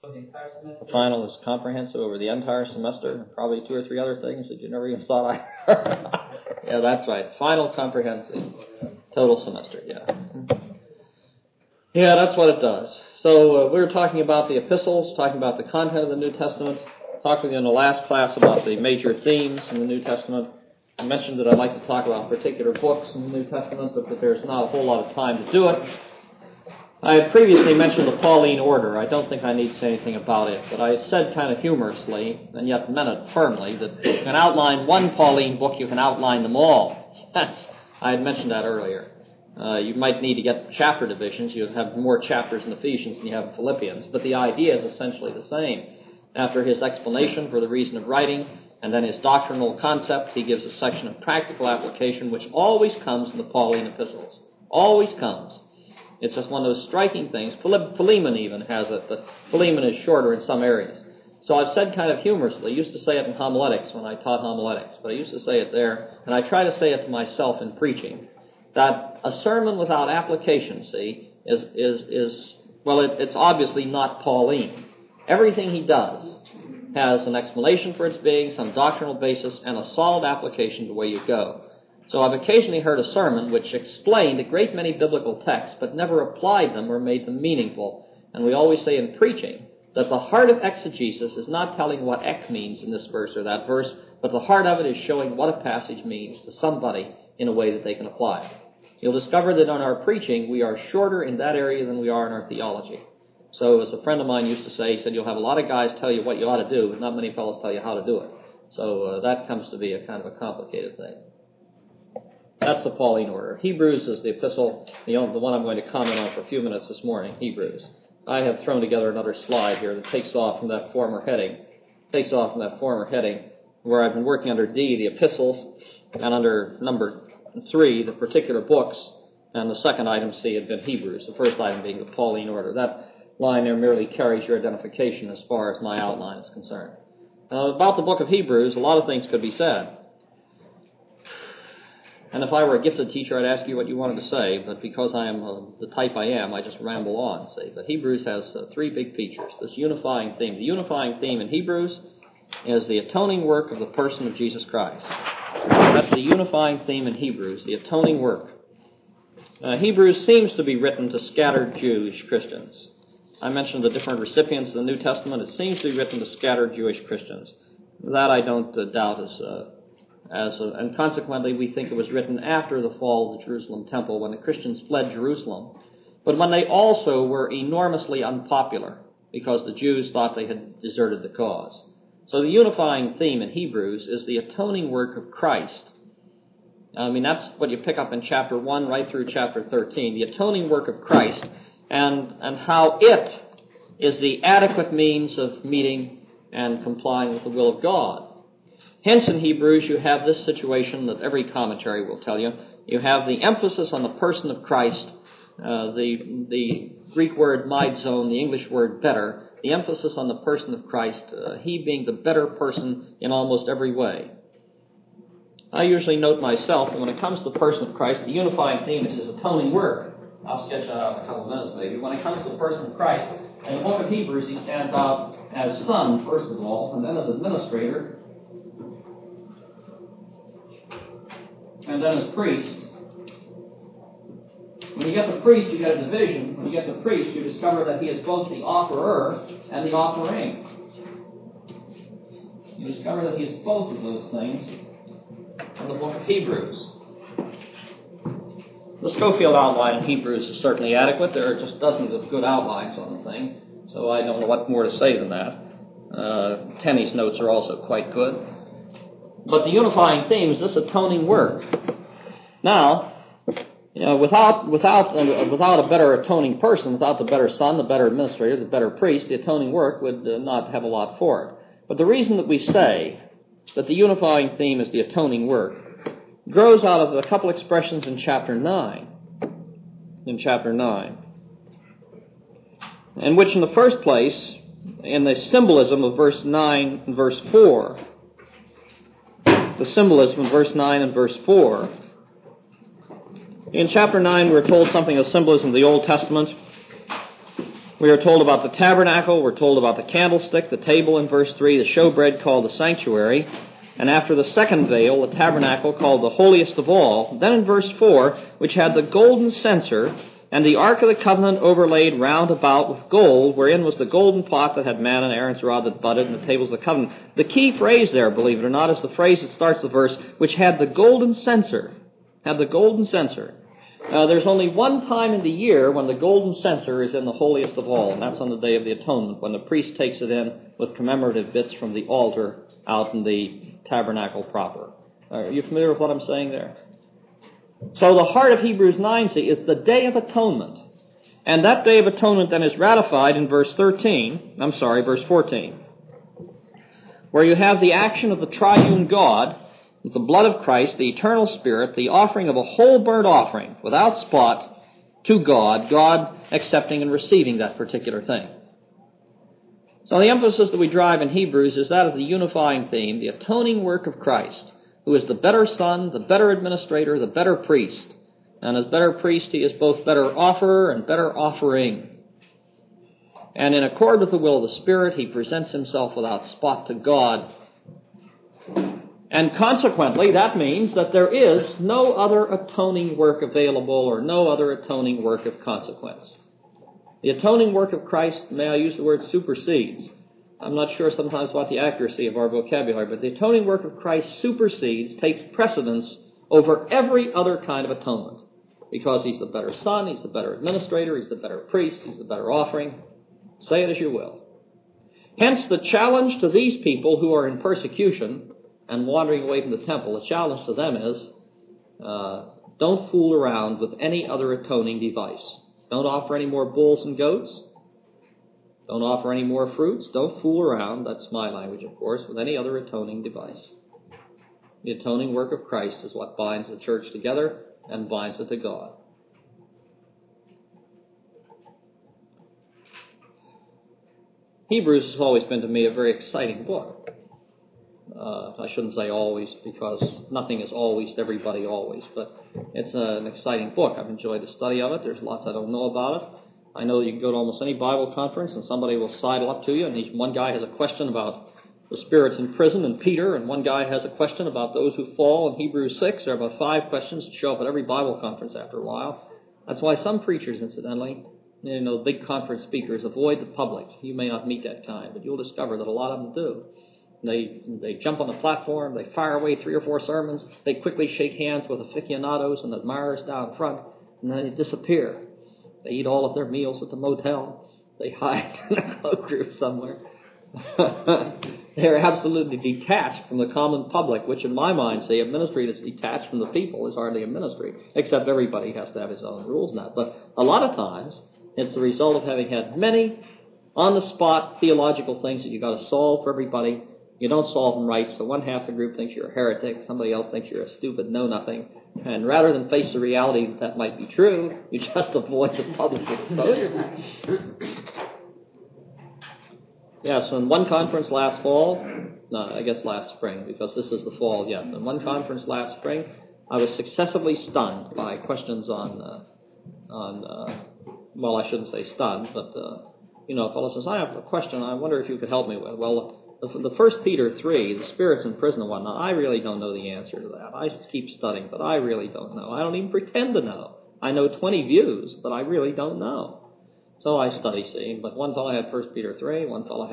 The final is comprehensive over the entire semester, probably 2 or 3 other things that you never even thought I heard. Yeah, that's right. Final comprehensive, total semester, yeah. Yeah, that's what it does. So we were talking about the epistles, talking about the content of the New Testament, talking in the last class about the major themes in the New Testament. I mentioned that I'd like to talk about particular books in the New Testament, but that there's not a whole lot of time to do it. I had previously mentioned the Pauline order. I don't think I need to say anything about it, but I said kind of humorously, and yet meant it firmly, that if you can outline one Pauline book, you can outline them all. I had mentioned that earlier. You might need to get chapter divisions. You have more chapters in Ephesians than you have in Philippians, but the idea is essentially the same. After his explanation for the reason of writing, and then his doctrinal concept, he gives a section of practical application, which always comes in the Pauline epistles. Always comes. It's just one of those striking things. Philemon even has it, but Philemon is shorter in some areas. So I've said kind of humorously, I used to say it in homiletics when I taught homiletics, but I used to say it there, and I try to say it to myself in preaching, that a sermon without application, it's obviously not Pauline. Everything he does has an explanation for its being, some doctrinal basis, and a solid application to where you go. So I've occasionally heard a sermon which explained a great many biblical texts, but never applied them or made them meaningful. And we always say in preaching that the heart of exegesis is not telling what ek means in this verse or that verse, but the heart of it is showing what a passage means to somebody in a way that they can apply it. You'll discover that in our preaching, we are shorter in that area than we are in our theology. So as a friend of mine used to say, he said, you'll have a lot of guys tell you what you ought to do, but not many fellows tell you how to do it. So that comes to be a kind of a complicated thing. That's the Pauline order. Hebrews is the epistle, the one I'm going to comment on for a few minutes this morning, Hebrews. I have thrown together another slide here that takes off from that former heading, where I've been working under D, the epistles, and under number 3, the particular books, and the second item, C, had been Hebrews, the first item being the Pauline order. That line there merely carries your identification as far as my outline is concerned. About the book of Hebrews, a lot of things could be said. And if I were a gifted teacher, I'd ask you what you wanted to say, but because I am the type I am, I just ramble on, see. But Hebrews has 3 big features, this unifying theme. The unifying theme in Hebrews is the atoning work of the person of Jesus Christ. That's the unifying theme in Hebrews, the atoning work. Hebrews seems to be written to scattered Jewish Christians. I mentioned the different recipients of the New Testament. It seems to be written to scattered Jewish Christians. That I don't doubt and consequently we think it was written after the fall of the Jerusalem temple when the Christians fled Jerusalem, but when they also were enormously unpopular because the Jews thought they had deserted the cause. So the unifying theme in Hebrews is the atoning work of Christ. I mean, that's what you pick up in chapter 1 right through chapter 13, the atoning work of Christ and how it is the adequate means of meeting and complying with the will of God. Hence, in Hebrews, you have this situation that every commentary will tell you. You have the emphasis on the person of Christ, the Greek word maidzon, the English word better, the emphasis on the person of Christ, he being the better person in almost every way. I usually note myself that when it comes to the person of Christ, the unifying theme is his atoning work. I'll sketch that out in a couple of minutes maybe. When it comes to the person of Christ, in the book of Hebrews, he stands out as son, first of all, and then as administrator, and then as priest. When you get the priest, you get a division. When you get the priest, you discover that he is both the offerer and the offering. You discover that he is both of those things in the book of Hebrews. The Schofield outline in Hebrews is certainly adequate. There are just dozens of good outlines on the thing, so I don't know what more to say than that. Tenney's notes are also quite good. But the unifying theme is this atoning work. Now, without a better atoning person, without the better son, the better administrator, the better priest, the atoning work would not have a lot for it. But the reason that we say that the unifying theme is the atoning work grows out of a couple expressions in chapter 9. In chapter 9. In which, in the first place, in the symbolism of verse 9 and verse 4, the symbolism of verse 9 and verse 4. In chapter 9, we're told something of symbolism of the Old Testament. We are told about the tabernacle, we're told about the candlestick, the table in verse 3, the showbread called the sanctuary, and after the second veil, the tabernacle called the holiest of all. Then in verse 4, which had the golden censer, and the ark of the covenant overlaid round about with gold, wherein was the golden pot that had manna and Aaron's rod that budded, and the tables of the covenant. The key phrase there, believe it or not, is the phrase that starts the verse, which had the golden censer. Had the golden censer. There's only one time in the year when the golden censer is in the holiest of all, and that's on the Day of the Atonement, when the priest takes it in with commemorative bits from the altar out in the tabernacle proper. Are you familiar with what I'm saying there? So the heart of Hebrews 9, see, is the Day of Atonement. And that Day of Atonement then is ratified in verse 14, verse 14, where you have the action of the triune God, with the blood of Christ, the eternal Spirit, the offering of a whole burnt offering without spot to God, God accepting and receiving that particular thing. So the emphasis that we drive in Hebrews is that of the unifying theme, the atoning work of Christ, who is the better Son, the better administrator, the better priest. And as better priest, he is both better offerer and better offering. And in accord with the will of the Spirit, he presents himself without spot to God. And consequently, that means that there is no other atoning work available or no other atoning work of consequence. The atoning work of Christ, may I use the word supersedes. I'm not sure sometimes what the accuracy of our vocabulary, but the atoning work of Christ supersedes, takes precedence over every other kind of atonement. Because he's the better Son, he's the better administrator, he's the better priest, he's the better offering. Say it as you will. Hence the challenge to these people who are in persecution and wandering away from the temple, the challenge to them is, don't fool around with any other atoning device. Don't offer any more bulls and goats. Don't offer any more fruits. Don't fool around, that's my language of course, with any other atoning device. The atoning work of Christ is what binds the church together and binds it to God. Hebrews has always been to me a very exciting book. I shouldn't say always, because nothing is always to everybody always, but it's an exciting book. I've enjoyed the study of it. There's lots I don't know about it. I know you can go to almost any Bible conference and somebody will sidle up to you, and one guy has a question about the spirits in prison and Peter, and one guy has a question about those who fall in Hebrews 6. There are about 5 questions that show up at every Bible conference after a while. That's why some preachers, incidentally, big conference speakers, avoid the public. You may not meet that kind, but you'll discover that a lot of them do. They jump on the platform, they fire away 3 or 4 sermons, they quickly shake hands with aficionados and admirers down front, and then they disappear. They eat all of their meals at the motel. They hide in a cloak room somewhere. They're absolutely detached from the common public, which in my mind, say, a ministry that's detached from the people is hardly a ministry, except everybody has to have his own rules now. But a lot of times, it's the result of having had many on-the-spot theological things that you've got to solve for everybody. You don't solve them right, so one half the group thinks you're a heretic, somebody else thinks you're a stupid know-nothing, and rather than face the reality that might be true, you just avoid the public exposure. Yes, in one conference last spring, because this is the fall yet. In one conference last spring, I was successively stunned by questions well, I shouldn't say stunned, but, a fellow says, I have a question I wonder if you could help me with. Well, the 1 Peter 3, the spirits in prison and whatnot, I really don't know the answer to that. I keep studying, but I really don't know. I don't even pretend to know. I know 20 views, but I really don't know. So I study, see. But one fellow had 1 Peter 3, one fellow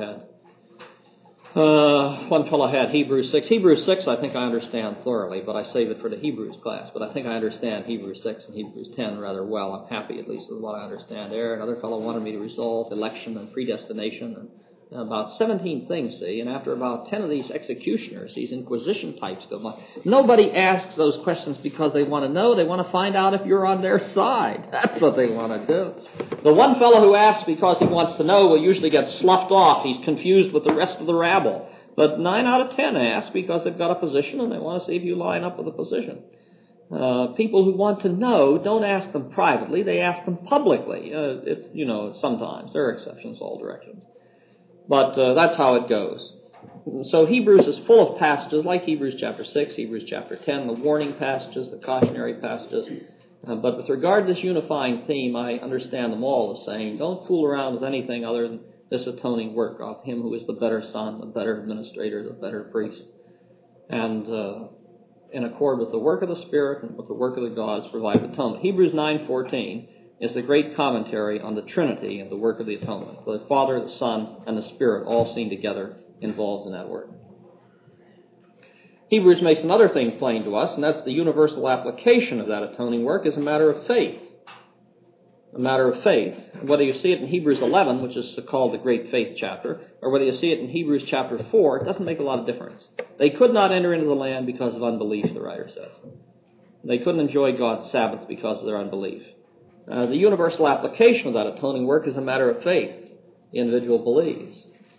had Hebrews 6. Hebrews 6 I think I understand thoroughly, but I save it for the Hebrews class. But I think I understand Hebrews 6 and Hebrews 10 rather well. I'm happy at least with what I understand there. Another fellow wanted me to resolve election and predestination and about 17 things, see, and after about 10 of these executioners, these inquisition types go by. Nobody asks those questions because they want to know. They want to find out if you're on their side. That's what they want to do. The one fellow who asks because he wants to know will usually get sloughed off. He's confused with the rest of the rabble. But 9 out of 10 ask because they've got a position and they want to see if you line up with the position. People who want to know don't ask them privately. They ask them publicly. Sometimes. There are exceptions all directions. But that's how it goes. So Hebrews is full of passages like Hebrews chapter 6, Hebrews chapter 10, the warning passages, the cautionary passages. But with regard to this unifying theme, I understand them all as saying, don't fool around with anything other than this atoning work of him who is the better son, the better administrator, the better priest. And in accord with the work of the Spirit and with the work of the gods provide atonement. Hebrews 9:14 is the great commentary on the Trinity and the work of the atonement. The Father, the Son, and the Spirit all seen together involved in that work. Hebrews makes another thing plain to us, and that's the universal application of that atoning work is a matter of faith. A matter of faith. Whether you see it in Hebrews 11, which is called the Great Faith chapter, or whether you see it in Hebrews chapter 4, it doesn't make a lot of difference. They could not enter into the land because of unbelief, the writer says. They couldn't enjoy God's Sabbath because of their unbelief. The universal application of that atoning work is a matter of faith. The individual believes.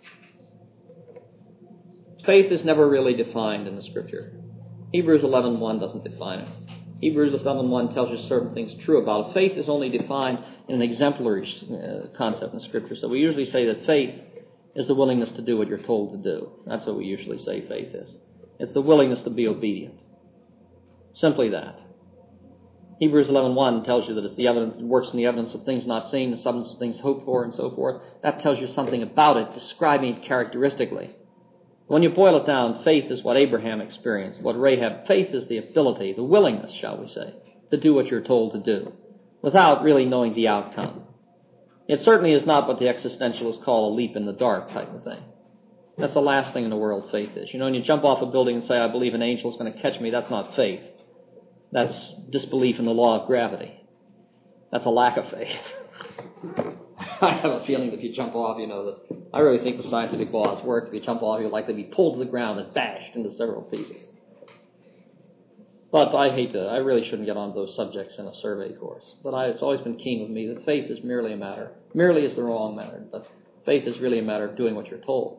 Faith is never really defined in the Scripture. Hebrews 11:1 doesn't define it. Hebrews 11:1 tells you certain things true about it. Faith is only defined in an exemplary concept in Scripture. So we usually say that faith is the willingness to do what you're told to do. That's what we usually say faith is. It's the willingness to be obedient. Simply that. Hebrews 11:1 tells you that it's the evidence, works in the evidence of things not seen, the substance of things hoped for, and so forth. That tells you something about it, describing it characteristically. When you boil it down, faith is what Abraham experienced, what Rahab. Faith is the ability, the willingness, shall we say, to do what you're told to do, without really knowing the outcome. It certainly is not what the existentialists call a leap in the dark type of thing. That's the last thing in the world faith is. You know, when you jump off a building and say, I believe an angel is going to catch me, that's not faith. That's disbelief in the law of gravity. That's a lack of faith. I have a feeling that if you jump off, that I really think the scientific laws work. If you jump off, you're likely to be pulled to the ground and bashed into several pieces. But I really shouldn't get on those subjects in a survey course. But it's always been keen with me that faith is merely is the wrong matter, but faith is really a matter of doing what you're told.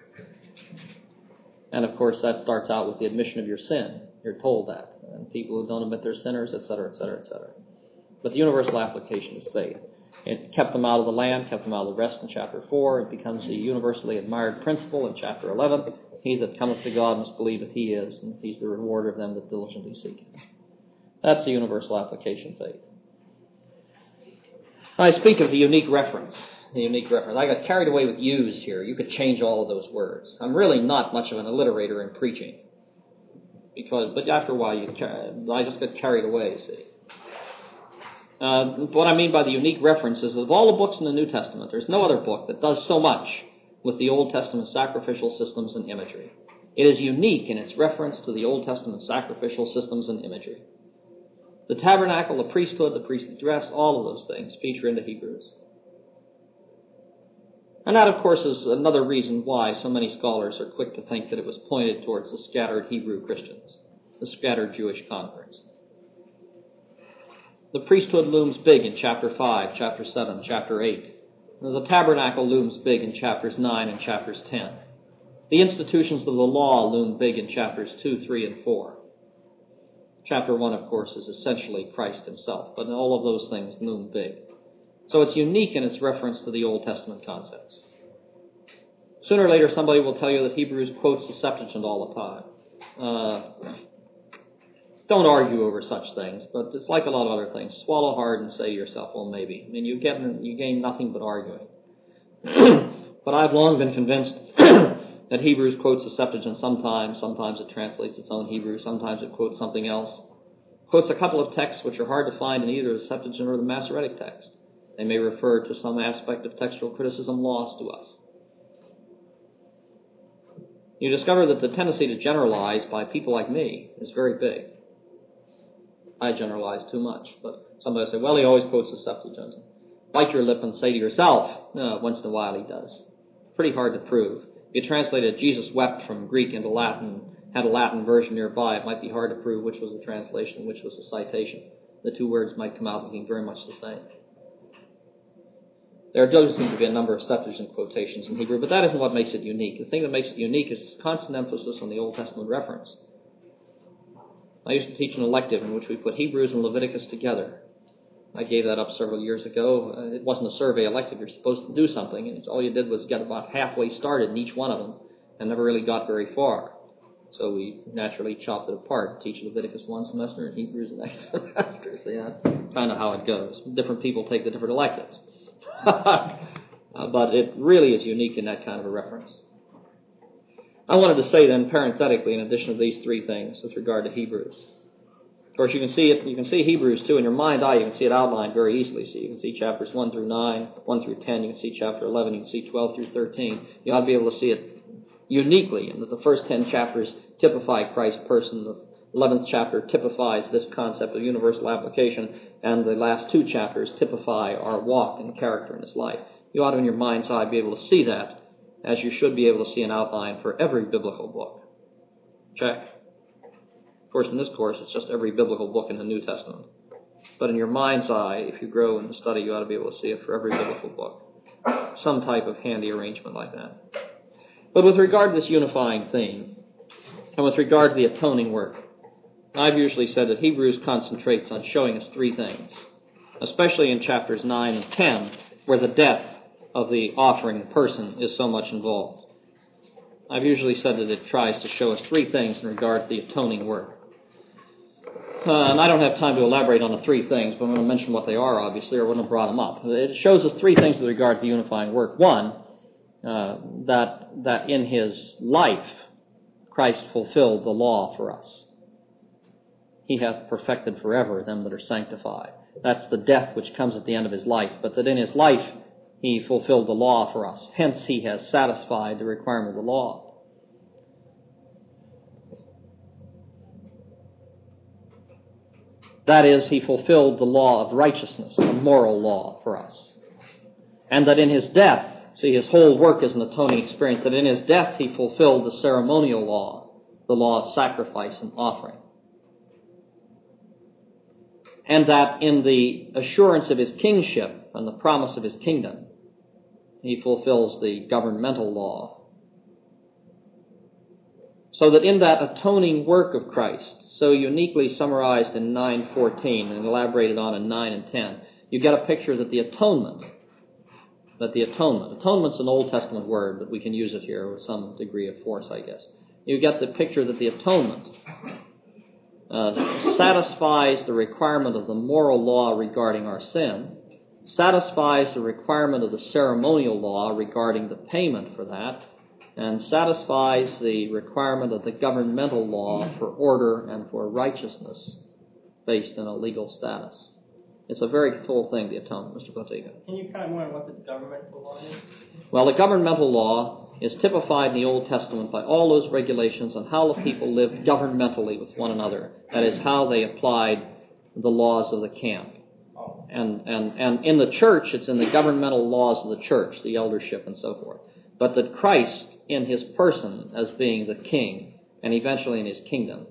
And of course, that starts out with the admission of your sin. You're told that. And people who don't admit they're sinners, etc., etc., etc. But the universal application is faith. It kept them out of the land, kept them out of the rest in chapter 4. It becomes a universally admired principle in chapter 11. He that cometh to God must believe that he is, and he's the rewarder of them that diligently seek him. That's the universal application faith. I speak of the unique reference. I got carried away with yous here. You could change all of those words. I'm really not much of an alliterator in preaching. But after a while, I just got carried away, see. What I mean by the unique reference is that of all the books in the New Testament, there's no other book that does so much with the Old Testament sacrificial systems and imagery. It is unique in its reference to the Old Testament sacrificial systems and imagery. The tabernacle, the priesthood, the priestly dress, all of those things feature in the Hebrews. And that, of course, is another reason why so many scholars are quick to think that it was pointed towards the scattered Hebrew Christians, the scattered Jewish converts. The priesthood looms big in chapter 5, chapter 7, chapter 8. The tabernacle looms big in chapters 9 and chapters 10. The institutions of the law loom big in chapters 2, 3, and 4. Chapter 1, of course, is essentially Christ himself, but all of those things loom big. So it's unique in its reference to the Old Testament concepts. Sooner or later, somebody will tell you that Hebrews quotes the Septuagint all the time. Don't argue over such things, but it's like a lot of other things. Swallow hard and say to yourself, well, maybe. I mean, you gain nothing but arguing. But I've long been convinced that Hebrews quotes the Septuagint sometimes. Sometimes it translates its own Hebrew. Sometimes it quotes something else. Quotes a couple of texts which are hard to find in either the Septuagint or the Masoretic text. They may refer to some aspect of textual criticism lost to us. You discover that the tendency to generalize by people like me is very big. I generalize too much, but somebody will say, well, he always quotes the Septuagint. Bite your lip and say to yourself, once in a while he does. Pretty hard to prove. If you translated Jesus wept from Greek into Latin, had a Latin version nearby, it might be hard to prove which was the translation and which was the citation. The two words might come out looking very much the same. There does seem to be a number of Septuagint quotations in Hebrew, but that isn't what makes it unique. The thing that makes it unique is constant emphasis on the Old Testament reference. I used to teach an elective in which we put Hebrews and Leviticus together. I gave that up several years ago. It wasn't a survey elective. You're supposed to do something, and all you did was get about halfway started in each one of them and never really got very far. So we naturally chopped it apart, teach Leviticus one semester and Hebrews the next semester. So yeah, kind of how it goes. Different people take the different electives. But it really is unique in that kind of a reference. I wanted to say then, parenthetically, in addition to these three things with regard to Hebrews. Of course, you can see it. You can see Hebrews too in your mind's eye. You can see it outlined very easily. So you can see chapters 1 through 9, 1 through 10. You can see chapter 11. You can see 12 through 13. You ought to be able to see it uniquely, in that the first 10 chapters typify Christ's person. The 11th chapter typifies this concept of universal application, and the last 2 chapters typify our walk and character in this life. You ought to, in your mind's eye, be able to see that, as you should be able to see an outline for every biblical book. Check. Of course, in this course, it's just every biblical book in the New Testament. But in your mind's eye, if you grow in the study, you ought to be able to see it for every biblical book. Some type of handy arrangement like that. But with regard to this unifying theme, and with regard to the atoning work, I've usually said that Hebrews concentrates on showing us 3 things, especially in chapters 9 and 10, where the death of the offering person is so much involved. I've usually said that it tries to show us 3 things in regard to the atoning work. And I don't have time to elaborate on the 3 things, but I'm going to mention what they are, obviously, or I wouldn't have brought them up. It shows us 3 things with regard to the unifying work. One, that in his life, Christ fulfilled the law for us. He hath perfected forever them that are sanctified. That's the death which comes at the end of his life, but that in his life he fulfilled the law for us. Hence he has satisfied the requirement of the law. That is, he fulfilled the law of righteousness, the moral law for us. And that in his death, see, his whole work is an atoning experience, that in his death he fulfilled the ceremonial law, the law of sacrifice and offering. And that in the assurance of his kingship and the promise of his kingdom, he fulfills the governmental law. So that in that atoning work of Christ, so uniquely summarized in 9:14 and elaborated on in 9 and 10, you get a picture that atonement's an Old Testament word, but we can use it here with some degree of force, I guess. You get the picture that the atonement satisfies the requirement of the moral law regarding our sin, satisfies the requirement of the ceremonial law regarding the payment for that, and satisfies the requirement of the governmental law for order and for righteousness based in a legal status. It's a very full thing, the atonement, Mr. Platica. Can you comment more on what the governmental law is? Well, the governmental law is typified in the Old Testament by all those regulations on how the people lived governmentally with one another. That is, how they applied the laws of the camp. And in the church, it's in the governmental laws of the church, the eldership and so forth. But that Christ, in his person as being the king, and eventually in his kingdom,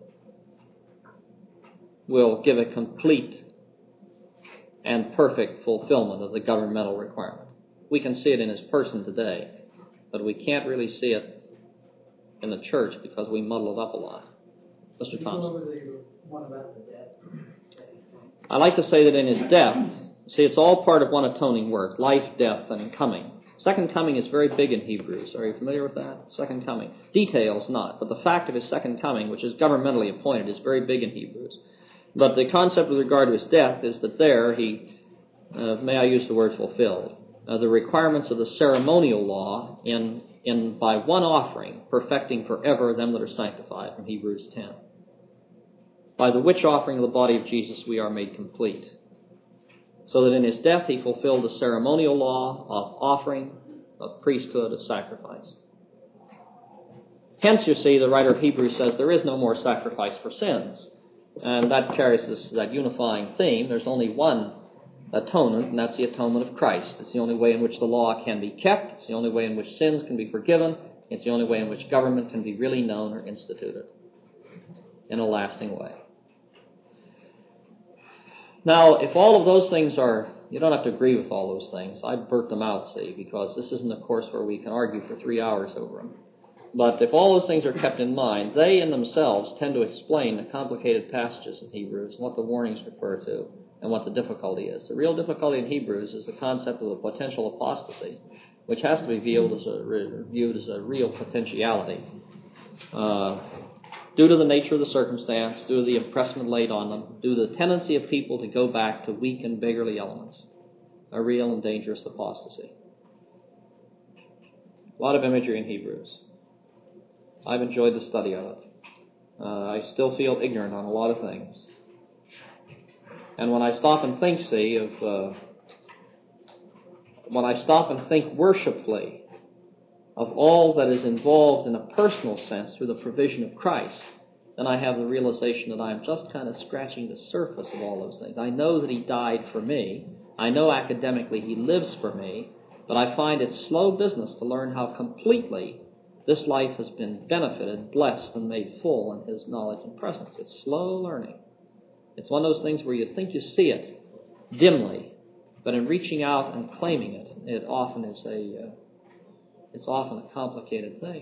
will give a complete and perfect fulfillment of the governmental requirement. We can see it in his person today, but we can't really see it in the church because we muddle it up a lot. Mr. Thompson. One about the death. I like to say that in his death, see, it's all part of one atoning work, life, death, and coming. Second coming is very big in Hebrews. Are you familiar with that? Second coming. Details not, but the fact of his second coming, which is governmentally appointed, is very big in Hebrews. But the concept with regard to his death is that there he, may I use the word fulfilled, the requirements of the ceremonial law in by one offering, perfecting forever them that are sanctified, from Hebrews 10. By the which offering of the body of Jesus we are made complete. So that in his death he fulfilled the ceremonial law of offering, of priesthood, of sacrifice. Hence, you see, the writer of Hebrews says there is no more sacrifice for sins. And that carries us to that unifying theme. There's only one atonement, and that's the atonement of Christ. It's the only way in which the law can be kept. It's the only way in which sins can be forgiven. It's the only way in which government can be really known or instituted in a lasting way. Now, if all of those things are, you don't have to agree with all those things. I burnt them out, see, because this isn't a course where we can argue for 3 hours over them. But if all those things are kept in mind, they in themselves tend to explain the complicated passages in Hebrews and what the warnings refer to and what the difficulty is. The real difficulty in Hebrews is the concept of a potential apostasy, which has to be viewed as a real potentiality. due to the nature of the circumstance, due to the impressment laid on them, due to the tendency of people to go back to weak and beggarly elements, a real and dangerous apostasy. A lot of imagery in Hebrews. I've enjoyed the study of it. I still feel ignorant on a lot of things. And when I stop and think, when I stop and think worshipfully of all that is involved in a personal sense through the provision of Christ, then I have the realization that I am just kind of scratching the surface of all those things. I know that he died for me. I know academically he lives for me, but I find it slow business to learn how completely this life has been benefited, blessed, and made full in his knowledge and presence. It's slow learning. It's one of those things where you think you see it dimly, but in reaching out and claiming it, it's often a complicated thing.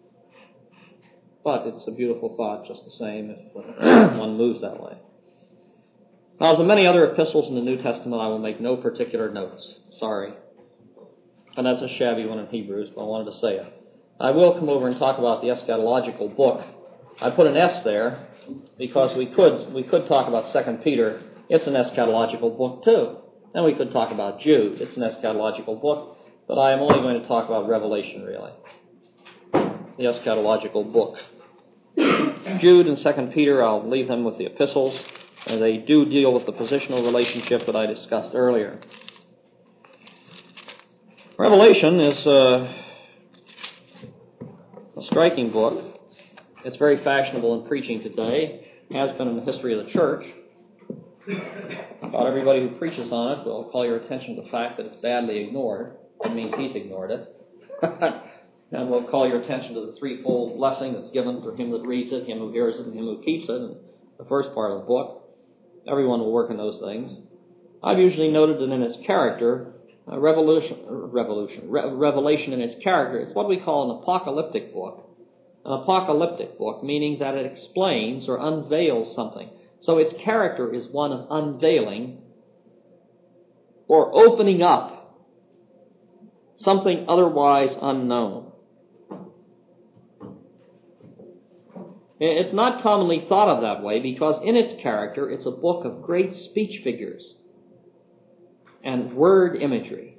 But it's a beautiful thought just the same if one moves that way. Now, of the many other epistles in the New Testament, I will make no particular notes. Sorry. And that's a shabby one in Hebrews, but I wanted to say it. I will come over and talk about the eschatological book. I put an S there because we could talk about 2 Peter. It's an eschatological book too. And we could talk about Jude. It's an eschatological book. But I am only going to talk about Revelation, really. The eschatological book. Jude and 2 Peter, I'll leave them with the epistles. And they do deal with the positional relationship that I discussed earlier. Revelation is a striking book. It's very fashionable in preaching today. It has been in the history of the church. About everybody who preaches on it will call your attention to the fact that it's badly ignored. That means he's ignored it. And will call your attention to the threefold blessing that's given for him that reads it, him who hears it, and him who keeps it, in the first part of the book. Everyone will work in those things. I've usually noted that in its character, revelation in its character, it's what we call an apocalyptic book. An apocalyptic book, meaning that it explains or unveils something. So its character is one of unveiling or opening up something otherwise unknown. It's not commonly thought of that way because in its character it's a book of great speech figures and word imagery.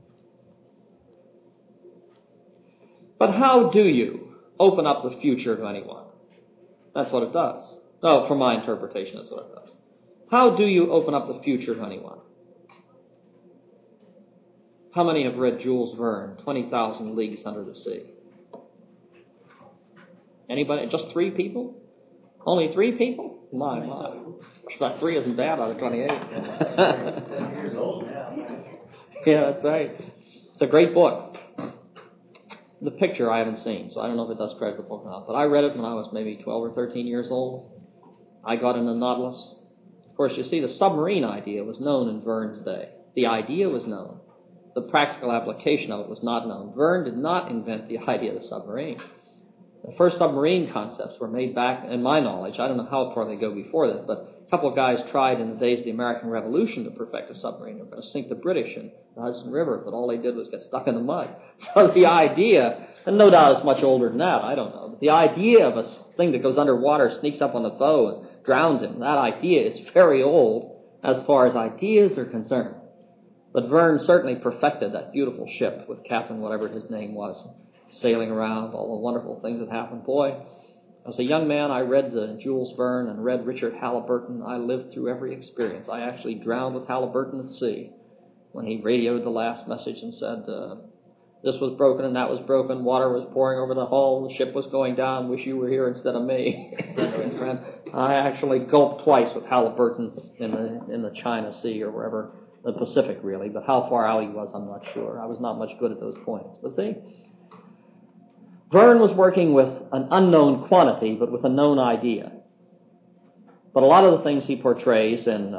But how do you open up the future to anyone? That's what it does. No, from my interpretation, that's what it does. How do you open up the future to anyone? How many have read Jules Verne, 20,000 Leagues Under the Sea? Anybody? Just 3 people? Only 3 people? My. That 3 isn't bad out of 28. 10 years old now. Yeah, that's right. It's a great book. The picture I haven't seen, so I don't know if it does credit the book or not. But I read it when I was maybe 12 or 13 years old. I got into Nautilus. Of course, you see, the submarine idea was known in Verne's day. The idea was known. The practical application of it was not known. Verne did not invent the idea of the submarine. The first submarine concepts were made back, in my knowledge, I don't know how far they go before that, but a couple of guys tried in the days of the American Revolution to perfect a submarine. They were going to sink the British in the Hudson River, but all they did was get stuck in the mud. So the idea, and no doubt it's much older than that, I don't know, but the idea of a thing that goes underwater, sneaks up on the foe, and drowns him, that idea is very old as far as ideas are concerned. But Verne certainly perfected that beautiful ship with Captain whatever his name was, sailing around, all the wonderful things that happened. Boy, as a young man, I read Jules Verne and read Richard Halliburton. I lived through every experience. I actually drowned with Halliburton at sea when he radioed the last message and said, this was broken and that was broken, water was pouring over the hull, the ship was going down, wish you were here instead of me. I actually gulped twice with Halliburton in the China Sea or wherever, the Pacific really, but how far out he was, I'm not sure. I was not much good at those points. But see, Verne was working with an unknown quantity, but with a known idea. But a lot of the things he portrays in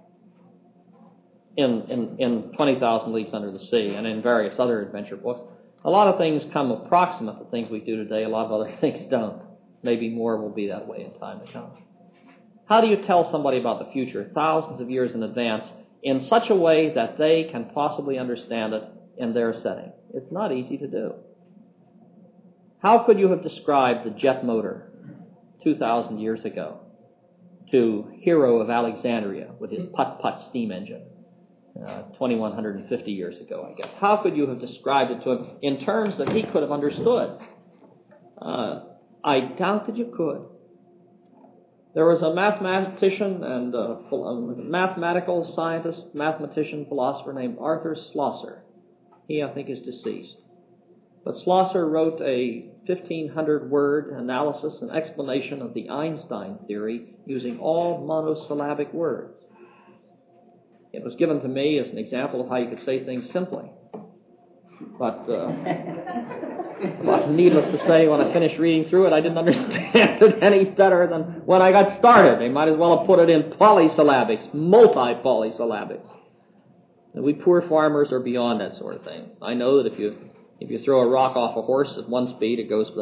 20,000 Leagues Under the Sea and in various other adventure books, a lot of things come approximate to things we do today. A lot of other things don't. Maybe more will be that way in time to come. How do you tell somebody about the future thousands of years in advance in such a way that they can possibly understand it in their setting? It's not easy to do. How could you have described the jet motor 2,000 years ago to Hero of Alexandria with his putt-putt steam engine 2,150 years ago, I guess. How could you have described it to him in terms that he could have understood? I doubt that you could. There was a mathematician and a mathematical scientist, mathematician, philosopher named Arthur Schlosser. He, I think, is deceased. But Schlosser wrote a 1,500-word analysis and explanation of the Einstein theory using all monosyllabic words. It was given to me as an example of how you could say things simply. But needless to say, when I finished reading through it, I didn't understand it any better than when I got started. They might as well have put it in polysyllabics, multi-polysyllabics. And we poor farmers are beyond that sort of thing. I know that if you throw a rock off a horse at one speed, it goes,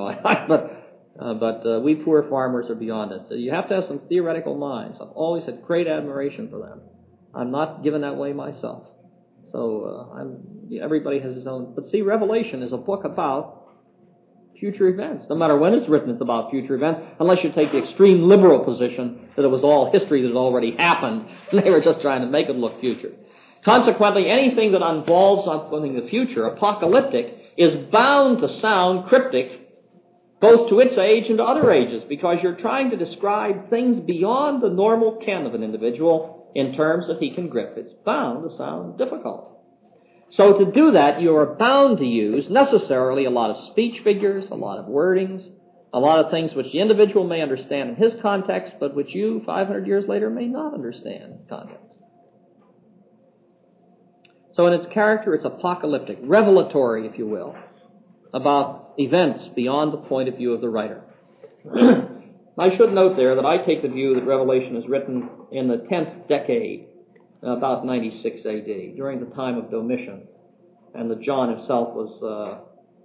but we poor farmers are beyond it. So you have to have some theoretical minds. I've always had great admiration for them. I'm not given that way myself. So everybody has his own. But see, Revelation is a book about future events. No matter when it's written, it's about future events, unless you take the extreme liberal position that it was all history that had already happened, and they were just trying to make it look future. Consequently, anything that involves something in the future, apocalyptic, is bound to sound cryptic, both to its age and to other ages, because you're trying to describe things beyond the normal ken of an individual in terms that he can grip. It's bound to sound difficult. So to do that, you are bound to use necessarily a lot of speech figures, a lot of wordings, a lot of things which the individual may understand in his context, but which you 500 years later may not understand in context. So in its character, it's apocalyptic, revelatory, if you will, about events beyond the point of view of the writer. I should note there that I take the view that Revelation is written in the 10th decade, about 96 A.D., during the time of Domitian, and that John himself was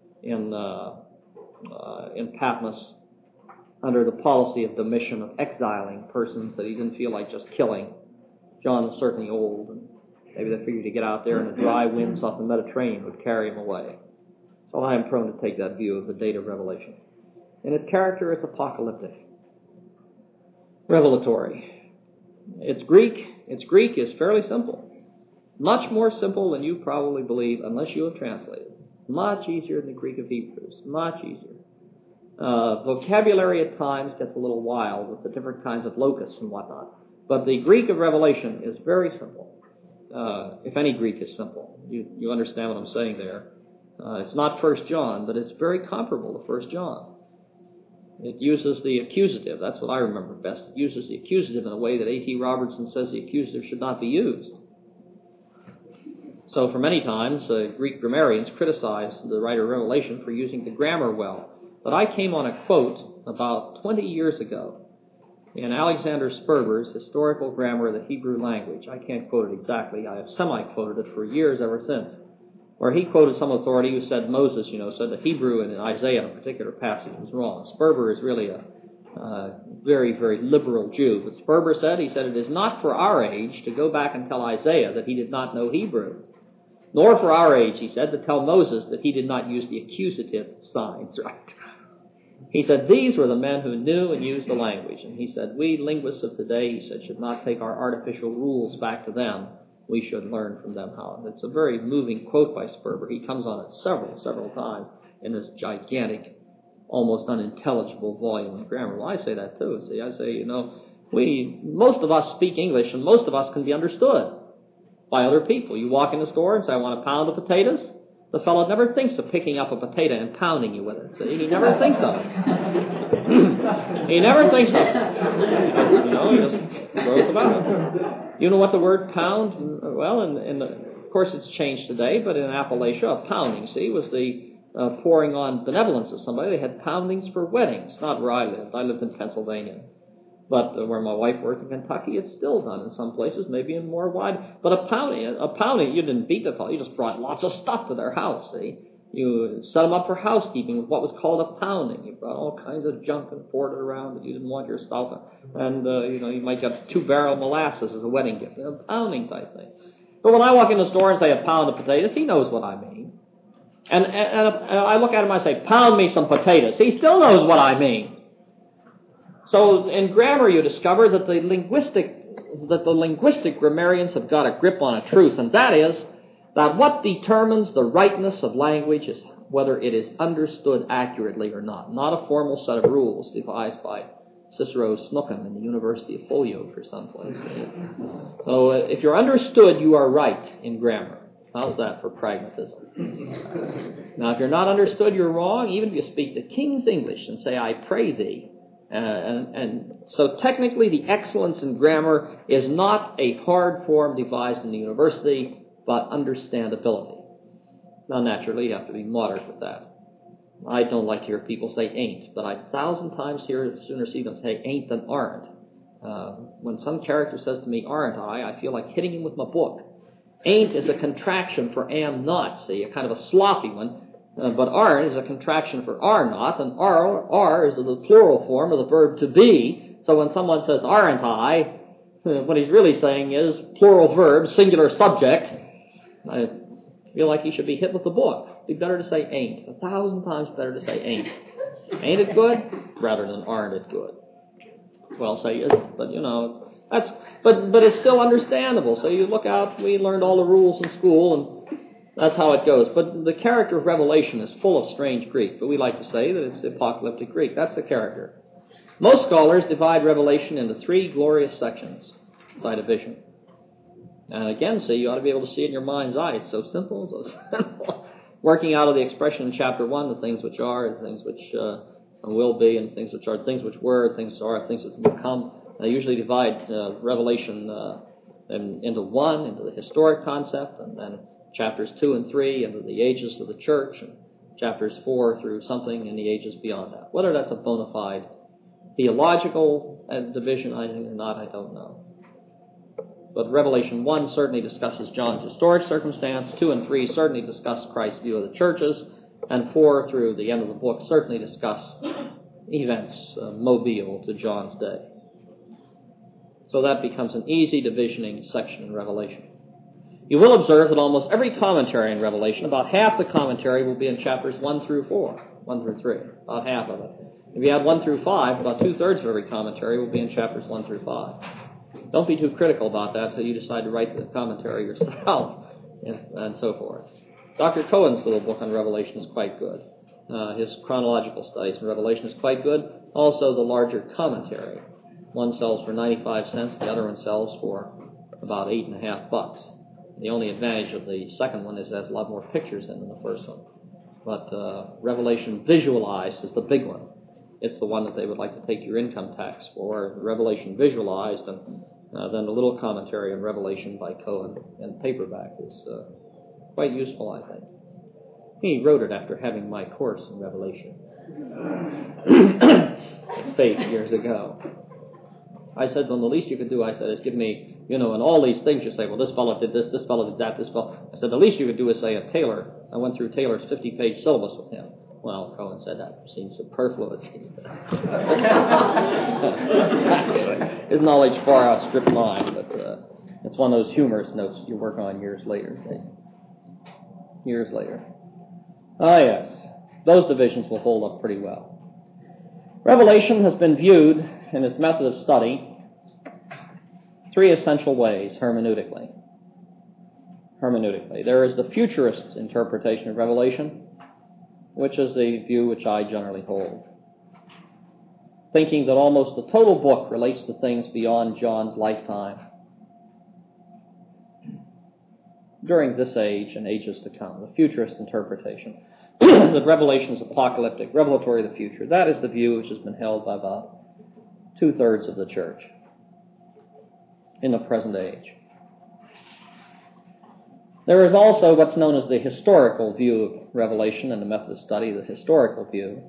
in Patmos under the policy of Domitian of exiling persons that he didn't feel like just killing. John was certainly old, and maybe they figured to get out there and the dry winds off the Mediterranean would carry him away. So I am prone to take that view of the date of Revelation. In its character, it's apocalyptic, revelatory. Its Greek is fairly simple. Much more simple than you probably believe unless you have translated. Much easier than the Greek of Hebrews. Much easier. Vocabulary at times gets a little wild with the different kinds of locusts and whatnot. But the Greek of Revelation is very simple. If any Greek is simple. You understand what I'm saying there. It's not 1 John, but it's very comparable to 1 John. It uses the accusative. That's what I remember best. It uses the accusative in a way that A.T. Robertson says the accusative should not be used. So for many times, Greek grammarians criticized the writer of Revelation for using the grammar well. But I came on a quote about 20 years ago in Alexander Sperber's Historical Grammar of the Hebrew Language. I can't quote it exactly. I have semi-quoted it for years ever since, where he quoted some authority who said Moses, said the Hebrew in Isaiah in a particular passage was wrong. Sperber is really a very, very liberal Jew. But Sperber said, it is not for our age to go back and tell Isaiah that he did not know Hebrew, nor for our age, he said, to tell Moses that he did not use the accusative signs, right? He said, these were the men who knew and used the language. And he said, we linguists of today, he said, should not take our artificial rules back to them. We should learn from them how. And it's a very moving quote by Sperber. He comes on it several times in this gigantic, almost unintelligible volume of grammar. Well, I say that too. See, I say, most of us speak English and most of us can be understood by other people. You walk in the store and say, I want a pound of potatoes. The fellow never thinks of picking up a potato and pounding you with it. See, he never thinks of it. He never thinks of it. He just throws about. You know what the word pound? Well, of course it's changed today, but in Appalachia, a pounding, was the pouring on benevolence of somebody. They had poundings for weddings. Not where I lived. I lived in Pennsylvania. But where my wife worked in Kentucky, it's still done in some places, maybe in more wide. But a pounding, you didn't beat the fellow. You just brought lots of stuff to their house, see. You set them up for housekeeping with what was called a pounding. You brought all kinds of junk and poured it around that you didn't want your stuff. And, you might get 2-barrel molasses as a wedding gift. A pounding type thing. But when I walk in the store and say a pound of potatoes, he knows what I mean. And I look at him and I say, pound me some potatoes. He still knows what I mean. So in grammar you discover that the linguistic grammarians have got a grip on a truth, and that is that what determines the rightness of language is whether it is understood accurately or not a formal set of rules devised by Cicero Snookham in the University of Holyoke or someplace. So if you're understood, you are right in grammar. How's that for pragmatism? Now, if you're not understood, you're wrong, even if you speak the King's English and say, I pray thee. And so technically the excellence in grammar is not a hard form devised in the university, but understandability. Now, naturally, you have to be moderate with that. I don't like to hear people say ain't, but I'd 1,000 times sooner see them say ain't than aren't. When some character says to me, aren't I feel like hitting him with my book. Ain't is a contraction for am not, see, a kind of a sloppy one. But aren't is a contraction for are not, and are is the plural form of the verb to be. So when someone says aren't I, what he's really saying is plural verb, singular subject. I feel like he should be hit with the book. It'd be better to say ain't. 1,000 times better to say ain't. Ain't it good? Rather than aren't it good. Well, say isn't, but but it's still understandable. So you look out, we learned all the rules in school, and that's how it goes. But the character of Revelation is full of strange Greek, but we like to say that it's apocalyptic Greek. That's the character. Most scholars divide Revelation into 3 glorious sections by division. And again, see, you ought to be able to see it in your mind's eye. It's so simple, so simple. Working out of the expression in chapter 1, the things which are, and things which will be, and things which are, things which were, things are, things that will come. They usually divide Revelation into 1, into the historic concept, and then chapters 2 and 3 into the ages of the church, and chapters 4 through something in the ages beyond that. Whether that's a bona fide theological division, I think, or not, I don't know. But Revelation 1 certainly discusses John's historic circumstance, 2 and 3 certainly discuss Christ's view of the churches, and 4 through the end of the book certainly discuss events mobile to John's day. So that becomes an easy divisioning section in Revelation. You will observe that almost every commentary in Revelation, about half the commentary will be in chapters 1 through 4, 1 through 3, about half of it. If you add 1 through 5, about 2/3 of every commentary will be in chapters 1 through 5. Don't be too critical about that until you decide to write the commentary yourself, and so forth. Dr. Cohen's little book on Revelation is quite good. His chronological studies in Revelation is quite good. Also, the larger commentary. One sells for 95 cents, the other one sells for about $8.50. The only advantage of the second one is it has a lot more pictures in than the first one. But Revelation Visualized is the big one. It's the one that they would like to take your income tax for. Revelation Visualized, and then the little commentary on Revelation by Cohen in paperback is quite useful, I think. He wrote it after having my course in Revelation. Faith years ago. I said to him, the least you could do, I said, is give me, and all these things you say, well, this fellow did this fellow did that, this fellow. I said, the least you could do is say a Taylor. I went through Taylor's 50-page syllabus with him. Well, Cohen said that seems superfluous. His knowledge far outstripped mine, but it's one of those humorous notes you work on years later. See? Years later. Ah, yes. Those divisions will hold up pretty well. Revelation has been viewed in its method of study 3 essential ways hermeneutically. There is the futurist interpretation of Revelation, which is the view which I generally hold, thinking that almost the total book relates to things beyond John's lifetime, during this age and ages to come, the futurist interpretation. That Revelation is apocalyptic, revelatory of the future. That is the view which has been held by about 2/3 of the church in the present age. There is also what's known as the historical view of Revelation and the method of study, the historical view.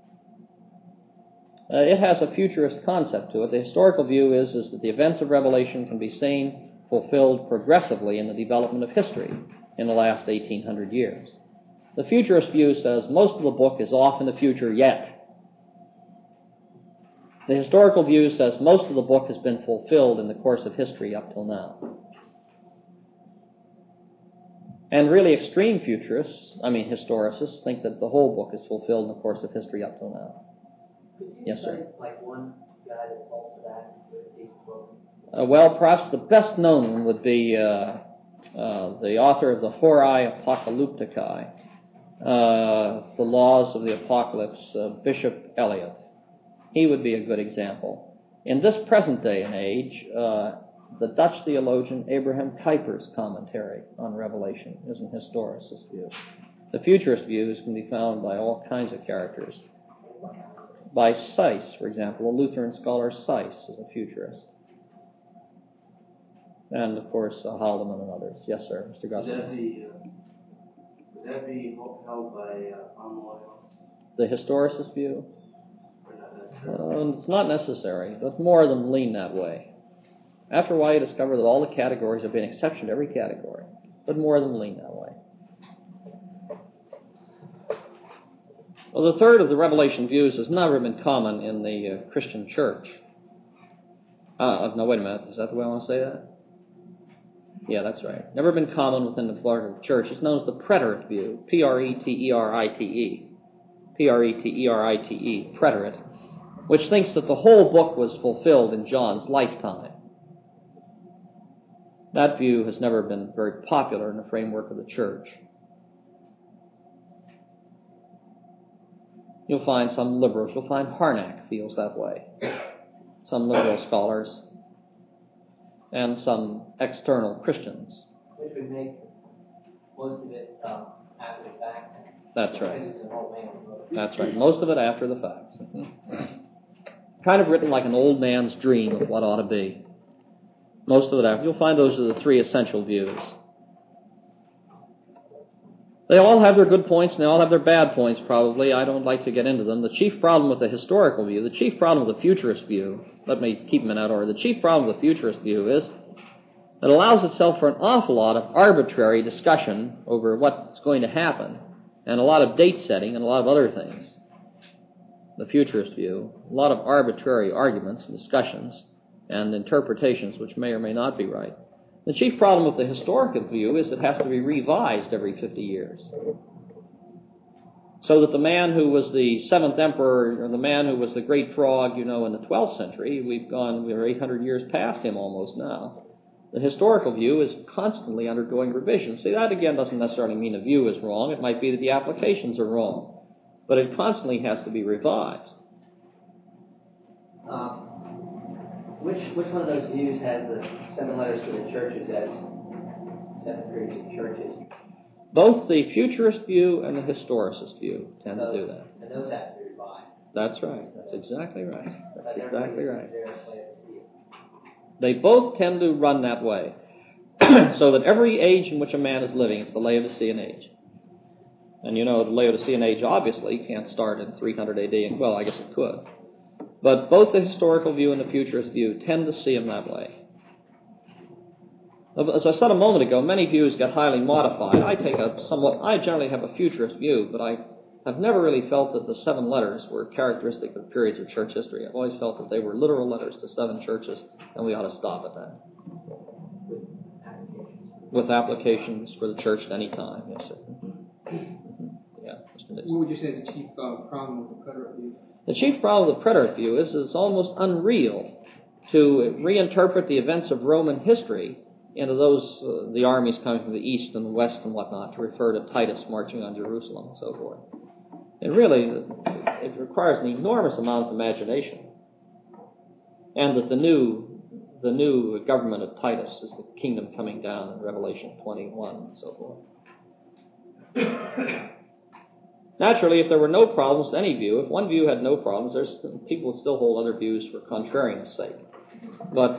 It has a futurist concept to it. The historical view is that the events of Revelation can be seen fulfilled progressively in the development of history in the last 1,800 years. The futurist view says most of the book is off in the future yet. The historical view says most of the book has been fulfilled in the course of history up till now. And really extreme historicists, think that the whole book is fulfilled in the course of history up till now. Yes, sir. Like one guy that holds that with these books? Well, perhaps the best known would be the author of the Horai Apocalypticae, the Laws of the Apocalypse, Bishop Elliot. He would be a good example. In this present day and age, the Dutch theologian Abraham Kuyper's commentary on Revelation is an historicist view. The futurist views can be found by all kinds of characters. By Seiss, for example, a Lutheran scholar, Seiss is a futurist. And, of course, Haldeman and others. Yes, sir, Mr. Gusman. Would that be held by Amoy? The historicist view? It's not necessary, but more of them lean that way. After a while, you discover that all the categories have been an exception to every category, but more of them lean that way. Well, the third of the Revelation views has never been common in the Christian church. No, wait a minute. Is that the way I want to say that? Yeah, that's right. Never been common within the Florida church. It's known as the preterite view, Preterite. Preterite, preterite, which thinks that the whole book was fulfilled in John's lifetime. That view has never been very popular in the framework of the church. You'll find some liberals, you'll find Harnack feels that way, some liberal scholars, and some external Christians. Which would make most of it after the fact. That's right. That's right. Most of it after the fact. Kind of written like an old man's dream of what ought to be. Most of it after. You'll find those are the three essential views. They all have their good points and they all have their bad points, probably. I don't like to get into them. The chief problem with the historical view, the chief problem with the futurist view, let me keep them in that order. The chief problem with the futurist view is that it allows itself for an awful lot of arbitrary discussion over what's going to happen, and a lot of date setting and a lot of other things. The futurist view, a lot of arbitrary arguments and discussions and interpretations which may or may not be right. The chief problem with the historical view is it has to be revised every 50 years. So that the man who was the seventh emperor, or the man who was the great frog, in the 12th century, we're 800 years past him almost now. The historical view is constantly undergoing revision. See, that again doesn't necessarily mean a view is wrong. It might be that the applications are wrong. But it constantly has to be revised. Which one of those views has the 7 letters to the churches as 7 periods of churches? Both the futurist view and the historicist view tend to do that. And those have to be revised. That's right. That's exactly right. That's exactly right. They both tend to run that way. So that every age in which a man is living, it's the Laodicean age. And the Laodicean age obviously can't start in 300 AD. Well, I guess it could. But both the historical view and the futurist view tend to see him that way. As I said a moment ago, many views get highly modified. I generally have a futurist view, but I have never really felt that the 7 letters were characteristic of periods of church history. I've always felt that they were literal letters to 7 churches, and we ought to stop at that. With applications for the church at any time, yes, sir. Yeah, Mr. Nixon. What would you say is the chief problem with the preterite view? The chief problem with the preterite view is it's almost unreal to reinterpret the events of Roman history into those, the armies coming from the east and the west and whatnot, to refer to Titus marching on Jerusalem and so forth. And really, it requires an enormous amount of imagination. And that the new government of Titus is the kingdom coming down in Revelation 21 and so forth. Naturally, if there were no problems to any view, if one view had no problems, people would still hold other views for contrarian's sake. But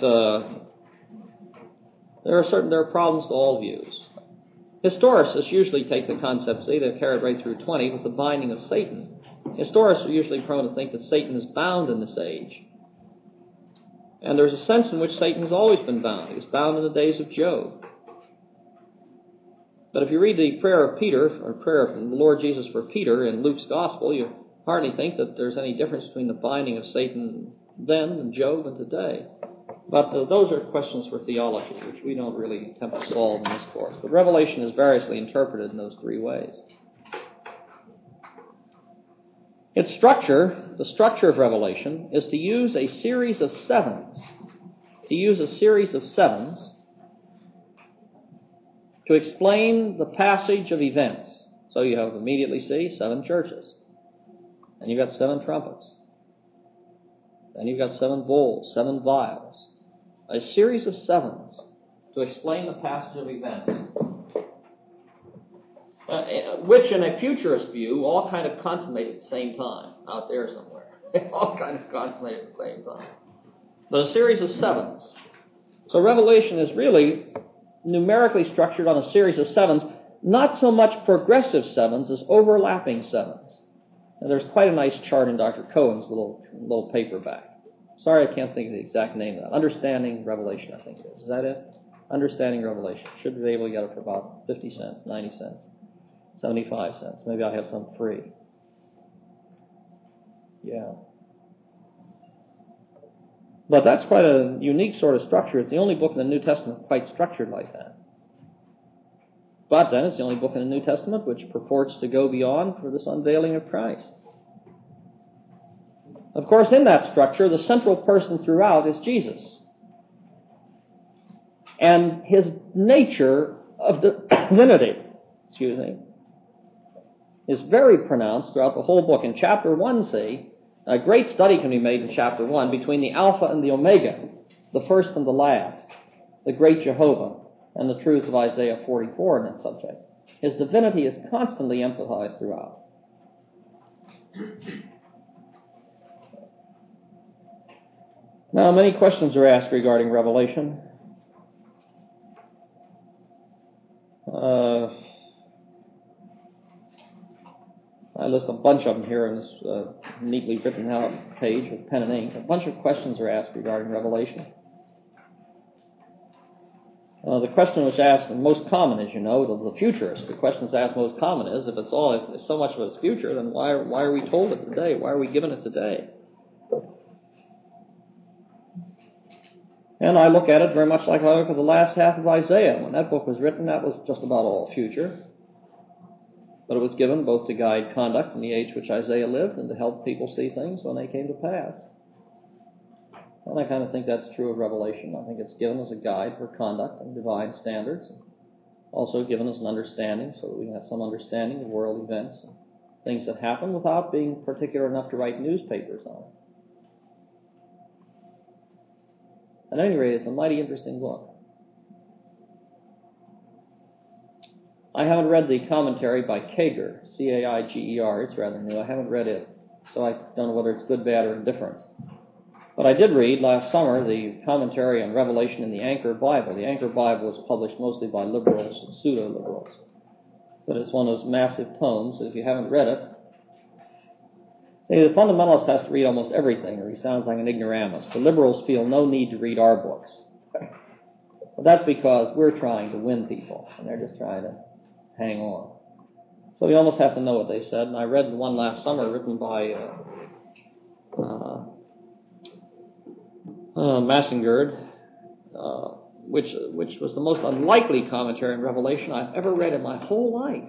there are problems to all views. Historicists usually take the concept, they've carried right through 20 with the binding of Satan. Historicists are usually prone to think that Satan is bound in this age. And there's a sense in which Satan has always been bound. He was bound in the days of Job. But if you read the prayer of Peter, or prayer from the Lord Jesus for Peter in Luke's Gospel, you hardly think that there's any difference between the binding of Satan then and Job and today. But those are questions for theology, which we don't really attempt to solve in this course. But Revelation is variously interpreted in those 3 ways. Its structure, the structure of Revelation, is to use a series of sevens. To explain the passage of events. So you have immediately see 7 churches. And you've got 7 trumpets. Then you've got 7 bowls, 7 vials. A series of sevens to explain the passage of events. Which in a futurist view all kind of consummate at the same time, out there somewhere. They all kind of consummate at the same time. But a series of sevens. So Revelation is really numerically structured on a series of sevens, not so much progressive sevens as overlapping sevens. And there's quite a nice chart in Dr. Cohen's little paperback. Sorry, I can't think of the exact name of that. Understanding Revelation, I think it is. Is that it? Understanding Revelation. Should be able to get it for about 50 cents, 90 cents, 75 cents. Maybe I'll have some free. Yeah. But that's quite a unique sort of structure. It's the only book in the New Testament quite structured like that. But then it's the only book in the New Testament which purports to go beyond for this unveiling of Christ. Of course, in that structure, the central person throughout is Jesus. And his nature of divinity, is very pronounced throughout the whole book. In chapter 1, see, a great study can be made in chapter 1 between the Alpha and the Omega, the first and the last, the great Jehovah, and the truths of Isaiah 44 in that subject. His divinity is constantly emphasized throughout. Now, many questions are asked regarding Revelation. I list a bunch of them here in this neatly written out page with pen and ink. A bunch of questions are asked regarding Revelation. The question was asked, the most common, as you know, to the futurist. The question that's asked most common is, if so much of it's future, then why are we told it today? Why are we given it today? And I look at it very much like I look at the last half of Isaiah. When that book was written, that was just about all future. But it was given both to guide conduct in the age which Isaiah lived and to help people see things when they came to pass. And I kind of think that's true of Revelation. I think it's given as a guide for conduct and divine standards. And also given as an understanding so that we can have some understanding of world events and things that happen without being particular enough to write newspapers on it. At any rate, it's a mighty interesting book. I haven't read the commentary by Caiger, C-A-I-G-E-R. It's rather new. I haven't read it, so I don't know whether it's good, bad, or indifferent. But I did read last summer the commentary on Revelation in the Anchor Bible. The Anchor Bible was published mostly by liberals and pseudo-liberals. But it's one of those massive tomes. If you haven't read it, the fundamentalist has to read almost everything, or he sounds like an ignoramus. The liberals feel no need to read our books. Well, that's because we're trying to win people, and they're just trying to hang on. So you almost have to know what they said. And I read the one last summer written by Massengerd, which was the most unlikely commentary on Revelation I've ever read in my whole life.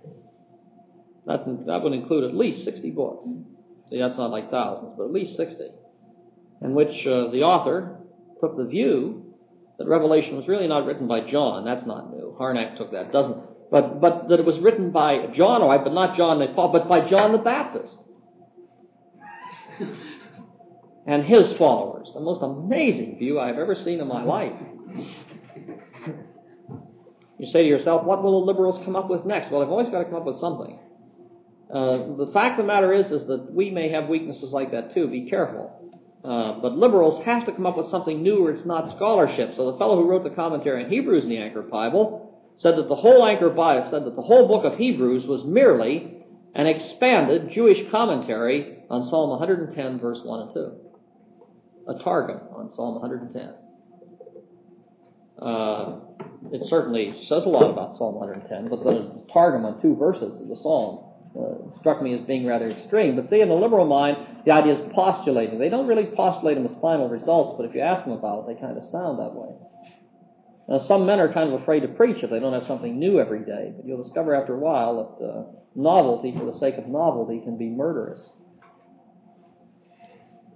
That would include at least 60 books. See, that's not like thousands, but at least 60. In which the author took the view that Revelation was really not written by John. That's not new. Harnack took that. But that it was written by John, all right, but not John the Paul, but by John the Baptist and his followers. The most amazing view I've ever seen in my life. You say to yourself, what will the liberals come up with next? Well, they've always got to come up with something. The fact of the matter is that we may have weaknesses like that too. Be careful. But liberals have to come up with something new or it's not scholarship. So the fellow who wrote the commentary on Hebrews in the Anchor Bible said that the whole book of Hebrews was merely an expanded Jewish commentary on Psalm 110, verse 1 and 2. A targum on Psalm 110. It certainly says a lot about Psalm 110, but the targum on 2 verses of the Psalm struck me as being rather extreme. But see, in the liberal mind, the idea is postulating. They don't really postulate them as final results, but if you ask them about it, they kind of sound that way. Now, some men are kind of afraid to preach if they don't have something new every day, but you'll discover after a while that novelty for the sake of novelty can be murderous.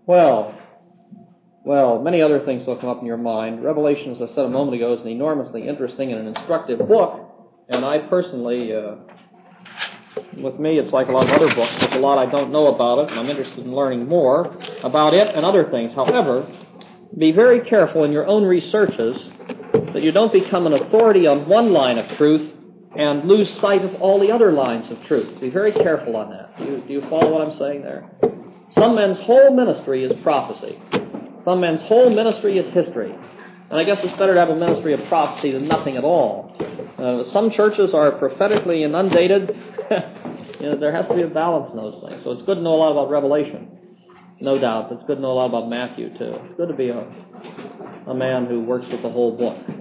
Well, many other things will come up in your mind. Revelation, as I said a moment ago, is an enormously interesting and an instructive book, and I personally, with me, it's like a lot of other books. There's a lot I don't know about it, and I'm interested in learning more about it and other things. However, be very careful in your own researches that you don't become an authority on one line of truth and lose sight of all the other lines of truth. Be very careful on that. Do you follow what I'm saying there? Some men's whole ministry is prophecy. Some men's whole ministry is history. And I guess it's better to have a ministry of prophecy than nothing at all. Some churches are prophetically inundated. There has to be a balance in those things. So it's good to know a lot about Revelation, no doubt. But it's good to know a lot about Matthew, too. It's good to be a man who works with the whole book.